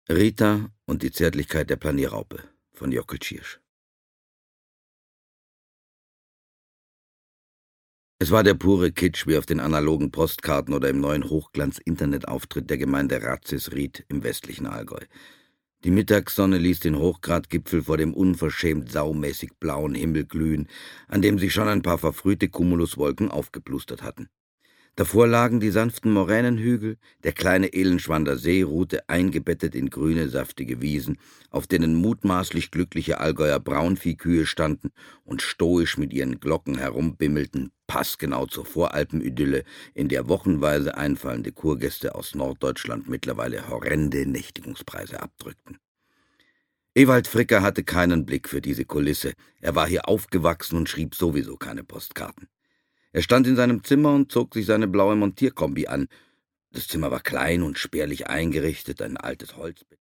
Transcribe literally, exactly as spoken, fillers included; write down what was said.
Rita und die Zärtlichkeit der Planierraupe von Jockel Tschirsch. Es war der pure Kitsch wie auf den analogen Postkarten oder im neuen Hochglanz-Internetauftritt der Gemeinde Ratzisried im westlichen Allgäu. Die Mittagssonne ließ den Hochgradgipfel vor dem unverschämt saumäßig blauen Himmel glühen, an dem sich schon ein paar verfrühte Cumuluswolken aufgeplustert hatten. Davor lagen die sanften Moränenhügel, der kleine Ellenschwander See ruhte eingebettet in grüne, saftige Wiesen, auf denen mutmaßlich glückliche Allgäuer Braunviehkühe standen und stoisch mit ihren Glocken herumbimmelten, passgenau zur Voralpenidylle, in der wochenweise einfallende Kurgäste aus Norddeutschland mittlerweile horrende Nächtigungspreise abdrückten. Ewald Fricker hatte keinen Blick für diese Kulisse, er war hier aufgewachsen und schrieb sowieso keine Postkarten. Er stand in seinem Zimmer und zog sich seine blaue Montierkombi an. Das Zimmer war klein und spärlich eingerichtet, ein altes Holzbett.